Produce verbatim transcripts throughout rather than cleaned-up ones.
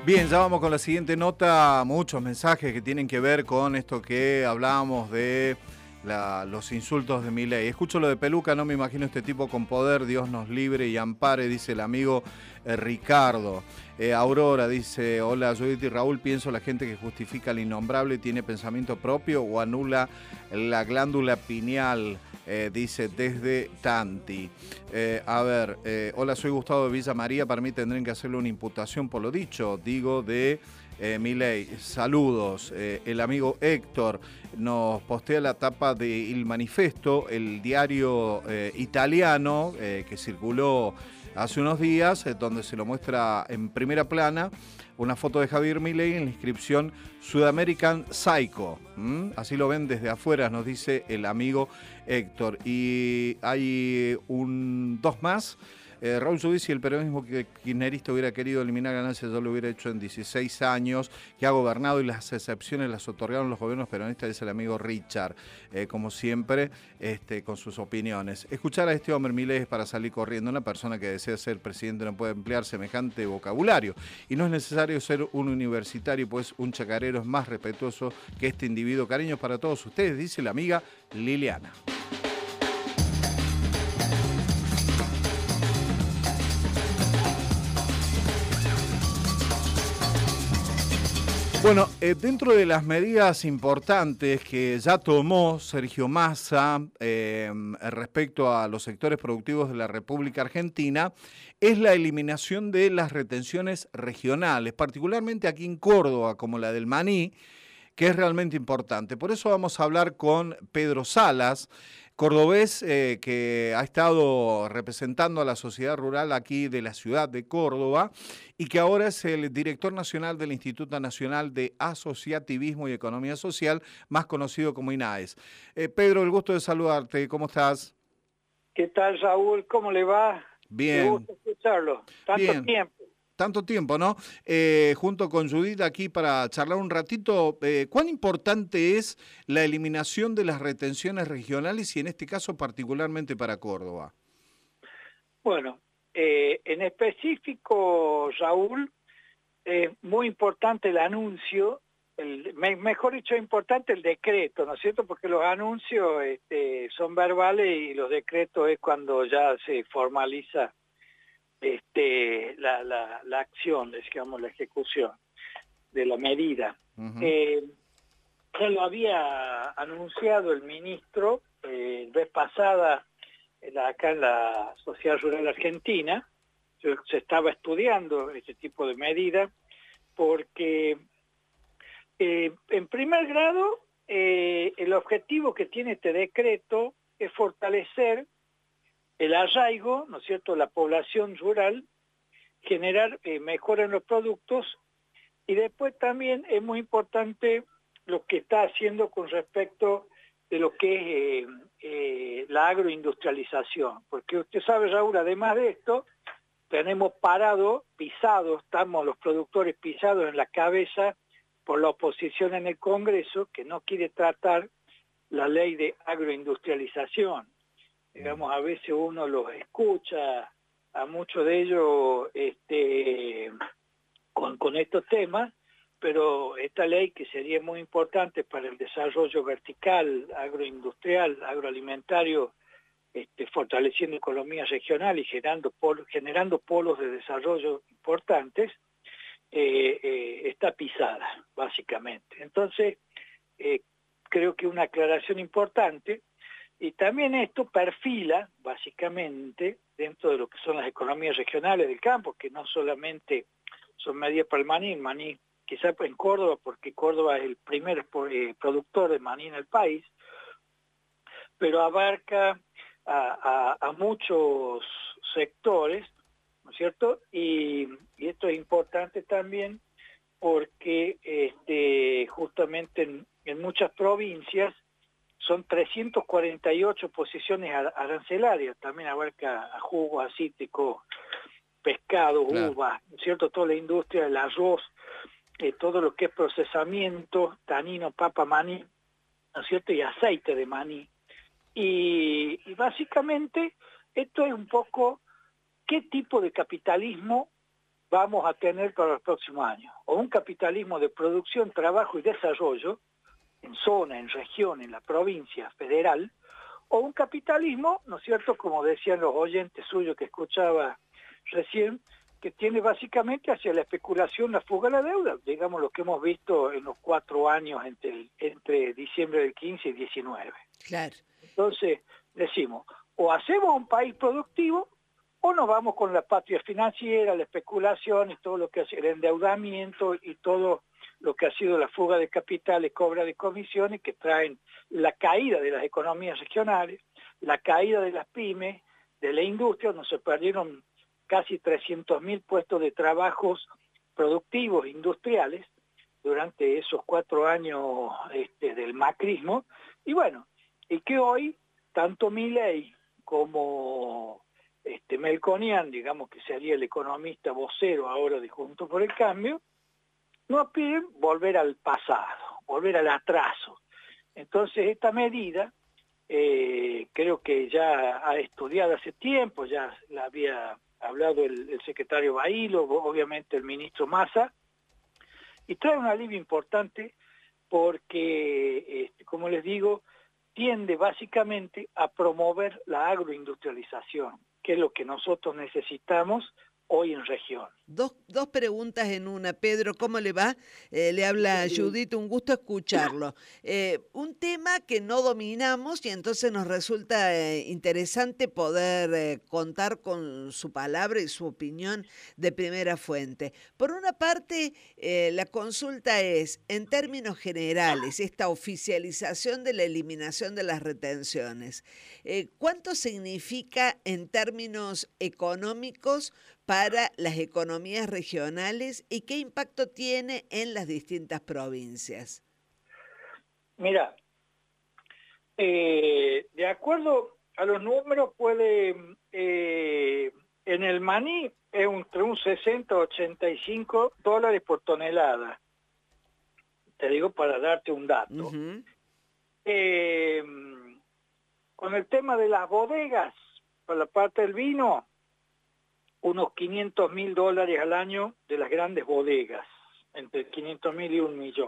Bien, ya vamos con la siguiente nota. Muchos mensajes que tienen que ver con esto que hablábamos de la, los insultos de Milei. Escucho lo de Peluca, no me imagino este tipo con poder. Dios nos libre y ampare, dice el amigo eh, Ricardo. Eh, Aurora dice, hola Judith y Raúl, pienso la gente que justifica el innombrable tiene pensamiento propio o anula la glándula pineal. Eh, dice desde Tanti. Eh, a ver, eh, hola, soy Gustavo de Villa María. Para mí tendrían que hacerle una imputación por lo dicho, digo, de eh, Milei. Saludos. Eh, el amigo Héctor nos postea la tapa de Il Manifesto, el diario eh, italiano eh, que circuló hace unos días, eh, donde se lo muestra en primera plana una foto de Javier Milei en la inscripción Sudamerican Psycho. ¿Mm? Así lo ven desde afuera, nos dice el amigo Héctor. Y hay un dos más. Eh, Raúl Judith, si el peronismo que kirchnerista hubiera querido eliminar ganancias, yo lo hubiera hecho en dieciséis años, que ha gobernado y las excepciones las otorgaron los gobiernos peronistas, dice el amigo Richard, eh, como siempre, este, con sus opiniones. Escuchar a este hombre, Milei, es para salir corriendo. Una persona que desea ser presidente no puede emplear semejante vocabulario. Y no es necesario ser un universitario, pues un chacarero es más respetuoso que este individuo. Cariños para todos ustedes, dice la amiga Liliana. Bueno, eh, dentro de las medidas importantes que ya tomó Sergio Massa eh, respecto a los sectores productivos de la República Argentina, es la eliminación de las retenciones regionales, particularmente aquí en Córdoba, como la del maní, que es realmente importante. Por eso vamos a hablar con Pedro Salas, cordobés eh, que ha estado representando a la sociedad rural aquí de la ciudad de Córdoba y que ahora es el director nacional del Instituto Nacional de Asociativismo y Economía Social, más conocido como INAES. Eh, Pedro, el gusto de saludarte. ¿Cómo estás? ¿Qué tal, Raúl? ¿Cómo le va? Qué Bien. gusto escucharlo. Tanto Bien. tiempo. Tanto tiempo, ¿no? Eh, junto con Judith aquí para charlar un ratito, eh, ¿cuán importante es la eliminación de las retenciones regionales y en este caso particularmente para Córdoba? Bueno, eh, en específico, Raúl, es eh, muy importante el anuncio, el, me, mejor dicho, es importante el decreto, ¿no es cierto? Porque los anuncios este, son verbales y los decretos es cuando ya se formaliza Este, la, la, la acción, digamos, la ejecución de la medida. Uh-huh. eh, ya lo había anunciado el ministro eh, la vez pasada la, acá en la Sociedad Rural Argentina. Se estaba estudiando este tipo de medida porque eh, en primer grado eh, el objetivo que tiene este decreto es fortalecer el arraigo, ¿no es cierto?, la población rural, generar eh, mejora en los productos y después también es muy importante lo que está haciendo con respecto de lo que es eh, eh, la agroindustrialización, porque usted sabe, Raúl, además de esto, tenemos parado, pisado, estamos los productores pisados en la cabeza por la oposición en el Congreso que no quiere tratar la ley de agroindustrialización. Digamos, a veces uno los escucha a muchos de ellos este, con, con estos temas, pero esta ley que sería muy importante para el desarrollo vertical, agroindustrial, agroalimentario, este, fortaleciendo economía regional y generando, pol, generando polos de desarrollo importantes, eh, eh, está pisada, básicamente. Entonces, eh, creo que una aclaración importante. Y también esto perfila, básicamente, dentro de lo que son las economías regionales del campo, que no solamente son medidas para el maní, el maní quizás en Córdoba, porque Córdoba es el primer productor de maní en el país, pero abarca a, a, a muchos sectores, ¿no es cierto? Y, y esto es importante también porque este, justamente en, en muchas provincias son trescientas cuarenta y ocho posiciones arancelarias, también abarca a jugos, a cítricos, pescado, claro, uvas, ¿no es cierto? Toda la industria del arroz, eh, todo lo que es procesamiento, tanino, papa, maní, ¿no es cierto? Y aceite de maní. Y, y básicamente esto es un poco qué tipo de capitalismo vamos a tener para los próximos años. O un capitalismo de producción, trabajo y desarrollo, en zona, en región, en la provincia federal, o un capitalismo, ¿no es cierto?, como decían los oyentes suyos que escuchaba recién, que tiene básicamente hacia la especulación, la fuga a la deuda, digamos lo que hemos visto en los cuatro años entre, el, entre diciembre del quince y diecinueve. Claro. Entonces, decimos, o hacemos un país productivo, o nos vamos con la patria financiera, la especulación y todo lo que hace el endeudamiento y todo lo que ha sido la fuga de capitales, cobra de comisiones que traen la caída de las economías regionales, la caída de las pymes, de la industria, donde se perdieron casi trescientos mil puestos de trabajos productivos, industriales, durante esos cuatro años este, del macrismo, y bueno, y que hoy tanto Milei como este, Melconian, digamos que sería el economista vocero ahora de Juntos por el Cambio, nos piden volver al pasado, volver al atraso. Entonces esta medida, eh, creo que ya ha estudiado hace tiempo, ya la había hablado el, el secretario Bailo, obviamente el ministro Massa, y trae un alivio importante porque, este, como les digo, tiende básicamente a promover la agroindustrialización, que es lo que nosotros necesitamos hoy en región. Dos, dos preguntas en una. Pedro, ¿cómo le va? Eh, le habla Judith, un gusto escucharlo. Eh, un tema que no dominamos y entonces nos resulta eh, interesante poder eh, contar con su palabra y su opinión de primera fuente. Por una parte, eh, la consulta es, en términos generales, esta oficialización de la eliminación de las retenciones, eh, ¿cuánto significa en términos económicos para las economías regionales y qué impacto tiene en las distintas provincias? Mira, eh, de acuerdo a los números puede, eh, en el maní es entre un sesenta a ochenta y cinco dólares por tonelada. Te digo para darte un dato. Uh-huh. eh, con el tema de las bodegas, para la parte del vino, unos quinientos mil dólares al año de las grandes bodegas, entre quinientos mil y un millón.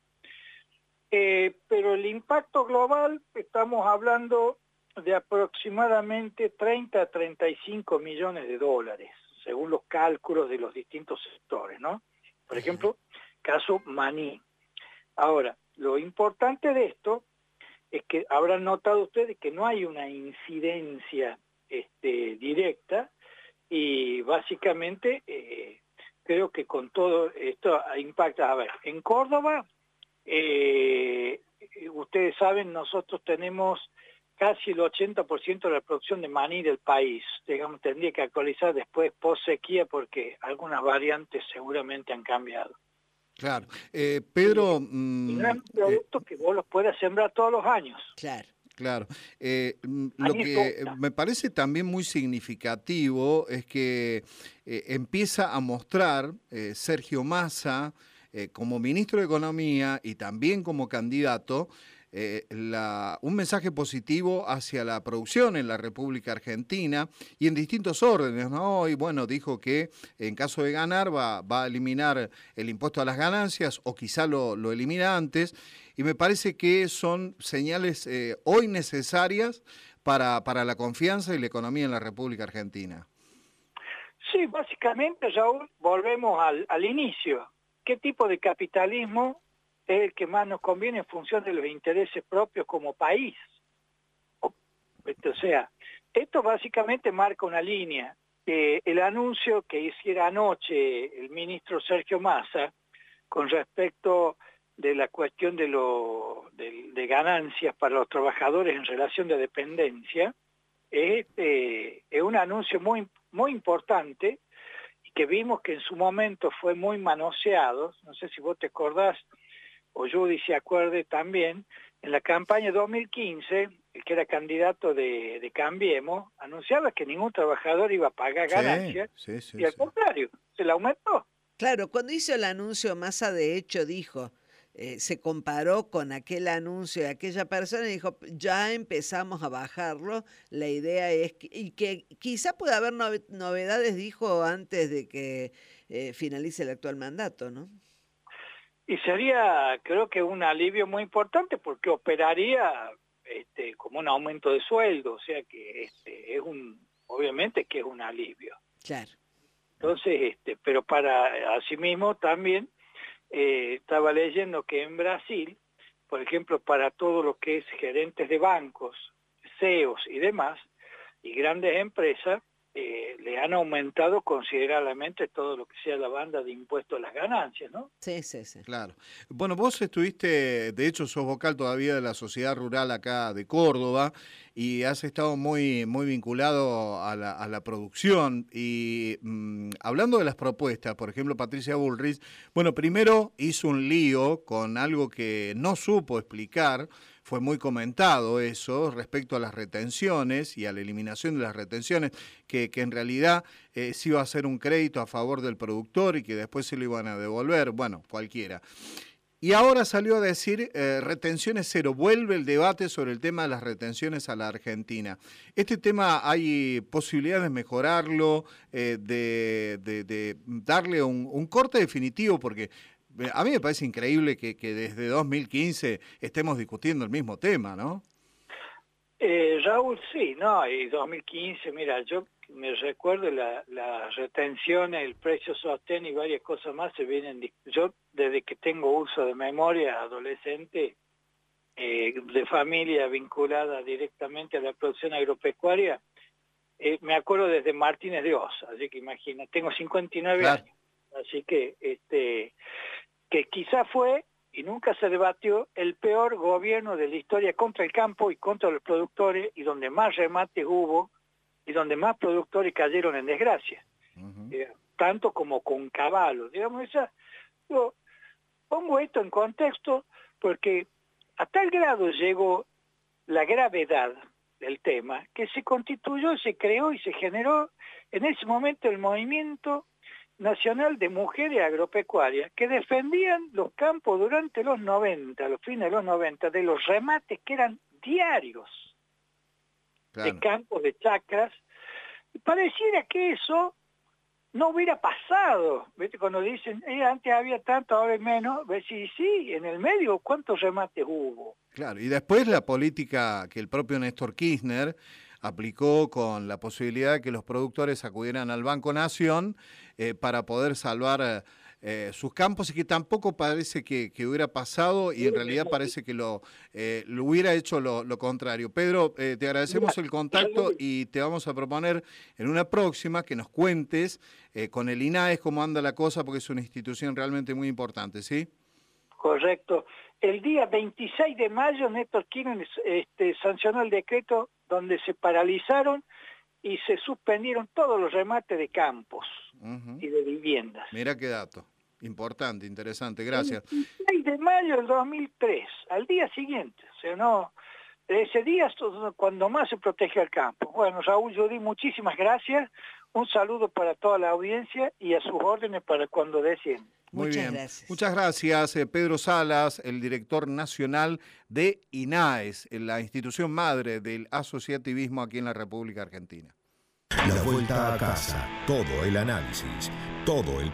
Eh, pero el impacto global, estamos hablando de aproximadamente treinta a treinta y cinco millones de dólares, según los cálculos de los distintos sectores, ¿no? Por ejemplo, caso maní. Ahora, lo importante de esto es que habrán notado ustedes que no hay una incidencia este, directa, y básicamente eh, creo que con todo esto impacta. A ver, en Córdoba, eh, ustedes saben, nosotros tenemos casi el ochenta por ciento de la producción de maní del país. Digamos, tendría que actualizar después post sequía porque algunas variantes seguramente han cambiado. Claro. Eh, Pedro... Y, mm, y no es un producto eh, que vos los puedas sembrar todos los años. Claro. Claro. Eh, lo que me parece también muy significativo es que eh, empieza a mostrar eh, Sergio Massa eh, como ministro de Economía y también como candidato eh, la, un mensaje positivo hacia la producción en la República Argentina y en distintos órdenes, ¿no? Y bueno, dijo que en caso de ganar va, va a eliminar el impuesto a las ganancias o quizá lo, lo elimina antes. Y me parece que son señales eh, hoy necesarias para, para la confianza y la economía en la República Argentina. Sí, básicamente, Raúl, volvemos al, al inicio. ¿Qué tipo de capitalismo es el que más nos conviene en función de los intereses propios como país? O, o sea, esto básicamente marca una línea. Eh, el anuncio que hiciera anoche el ministro Sergio Massa con respecto de la cuestión de, lo, de, de ganancias para los trabajadores en relación de dependencia, es, eh, es un anuncio muy, muy importante y que vimos que en su momento fue muy manoseado. No sé si vos te acordás, o Judy se acuerde también, en la campaña dos mil quince, el que era candidato de, de Cambiemos, anunciaba que ningún trabajador iba a pagar ganancias, sí, sí, sí, y al sí. contrario, se la aumentó. Claro, cuando hizo el anuncio, Massa de hecho dijo... Eh, se comparó con aquel anuncio de aquella persona y dijo, ya empezamos a bajarlo, la idea es que, y que quizá pueda haber novedades, dijo antes de que eh, finalice el actual mandato, ¿no? Y sería, creo que un alivio muy importante porque operaría este, como un aumento de sueldo, o sea que este, es un, obviamente que es un alivio. Claro. Entonces, este, pero para asimismo también eh, estaba leyendo que en Brasil, por ejemplo, para todo lo que es gerentes de bancos, C E Os y demás, y grandes empresas, eh, le han aumentado considerablemente todo lo que sea la banda de impuestos a las ganancias, ¿no? Sí, sí, sí. Claro. Bueno, vos estuviste, de hecho, sos vocal todavía de la Sociedad Rural acá de Córdoba y has estado muy, muy vinculado a la, a la producción. Y mmm, hablando de las propuestas, por ejemplo, Patricia Bullrich, bueno, primero hizo un lío con algo que no supo explicar. Fue muy comentado eso respecto a las retenciones y a la eliminación de las retenciones, que, que en realidad eh, sí iba a ser un crédito a favor del productor y que después se lo iban a devolver, bueno, cualquiera. Y ahora salió a decir eh, retenciones cero, vuelve el debate sobre el tema de las retenciones a la Argentina. ¿Este tema hay posibilidades de mejorarlo, eh, de, de, de darle un, un corte definitivo? Porque a mí me parece increíble que, que desde dos mil quince estemos discutiendo el mismo tema, ¿no? Eh, Raúl, sí, no, y dos mil quince, mira, yo me recuerdo la, la retención, el precio sostén y varias cosas más se vienen, yo desde que tengo uso de memoria adolescente, eh, de familia vinculada directamente a la producción agropecuaria, eh, me acuerdo desde Martínez de Oz, así que imagina, tengo cincuenta y nueve claro. años, así que este que quizá fue, y nunca se debatió, el peor gobierno de la historia contra el campo y contra los productores, y donde más remates hubo, y donde más productores cayeron en desgracia, uh-huh. eh, tanto como con caballos. Digamos, esa, yo pongo esto en contexto porque a tal grado llegó la gravedad del tema, que se constituyó, se creó y se generó en ese momento el movimiento nacional de mujeres agropecuarias que defendían los campos durante los noventa, los fines de los noventa, de los remates que eran diarios, claro, de campos, de chacras, y pareciera que eso no hubiera pasado, ¿viste? Cuando dicen, eh, antes había tanto, ahora hay menos, ves, sí, sí, en el medio, ¿cuántos remates hubo? Claro, y después la política que el propio Néstor Kirchner aplicó con la posibilidad de que los productores acudieran al Banco Nación eh, para poder salvar eh, sus campos, y que tampoco parece que, que hubiera pasado, y en realidad parece que lo, eh, lo hubiera hecho lo, lo contrario. Pedro, eh, te agradecemos el contacto y te vamos a proponer en una próxima que nos cuentes eh, con el INAES cómo anda la cosa, porque es una institución realmente muy importante, ¿sí? Correcto. El día veintiséis de mayo, Néstor Kirchner este, sancionó el decreto donde se paralizaron y se suspendieron todos los remates de campos uh-huh. y de viviendas. Mira qué dato. Importante, interesante. Gracias. El veintiséis de mayo del dos mil tres, al día siguiente. O sea, no, ese día es cuando más se protege al campo. Bueno, Raúl, Judy, muchísimas gracias. Un saludo para toda la audiencia y a sus órdenes para cuando deseen. Muy Muchas bien. gracias. Muchas gracias, eh, Pedro Salas, el director nacional de INAES, la institución madre del asociativismo aquí en la República Argentina. La vuelta a casa, todo el análisis, todo el